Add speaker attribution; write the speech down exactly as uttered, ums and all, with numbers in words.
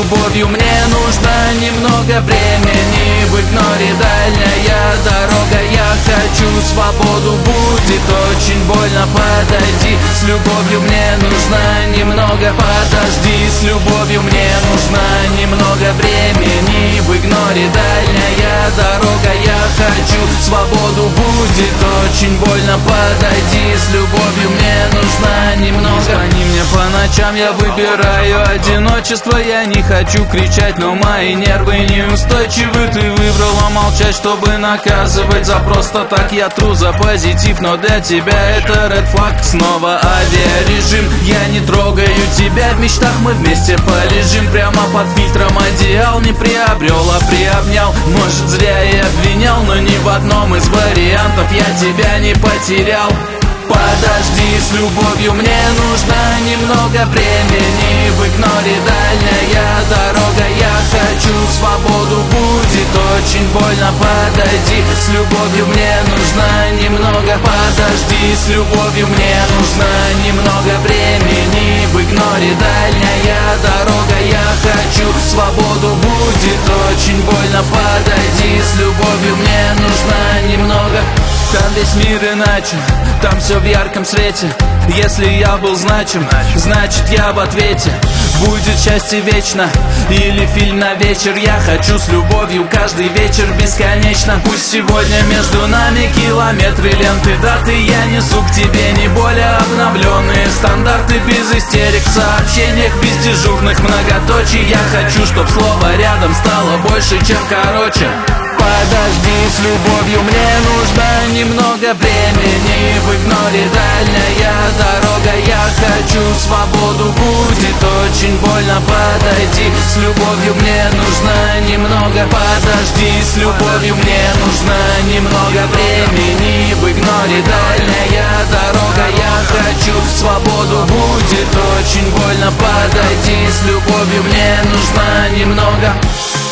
Speaker 1: любовью мне нужно немного времени. В игноре дальняя дорога, я хочу свободу, будет очень больно, подойди. С любовью мне нужно немного, подожди. С любовью мне нужно немного времени. В игноре дальняя дорога, я хочу свободу, будет очень больно, подойди. С любовью мне нужно немного. Звони мне по ночам, я выбираю одиночество. Я не хочу кричать, но мои нервы неустойчивы. Ты выбрала молчать, чтобы наказывать за просто так. Я тру за позитив, но для тебя это ред флаг. Снова авиарежим, я не трогаю тебя. В мечтах мы вместе полежим. Прямо под фильтром одеял не приобрел, а приобнял. Может, зря и обвинял, но ни в одном из вариантов я тебя не потерял. Подожди, с любовью мне нужно немного времени. В игноре дальняя дорога, я хочу свободу, будет очень больно, подойди. С любовью мне нужно немного, подожди. С любовью мне нужно немного времени. В игноре дальняя дорога, я хочу свободу, будет очень больно, подойди. С любовью мне нужно немного. Там весь мир иначе, там все в ярком свете. Если я был значим, значит я в ответе. Будет счастье вечно или фильм на вечер. Я хочу с любовью каждый вечер бесконечно. Пусть сегодня между нами километры ленты даты. Я несу к тебе не более обновленные стандарты. Без истерик в сообщениях, без дежурных многоточий. Я хочу, чтоб слово рядом стало больше, чем короче. Подожди, с любовью мне нужно немного времени. В игноре дальняя дорога, я хочу свободу, будет очень больно, подойди. С любовью мне нужно немного, подожди. С любовью мне нужно немного времени. В игноре дальняя дорога, я хочу свободу, будет очень больно, подойди. С любовью мне нужно немного.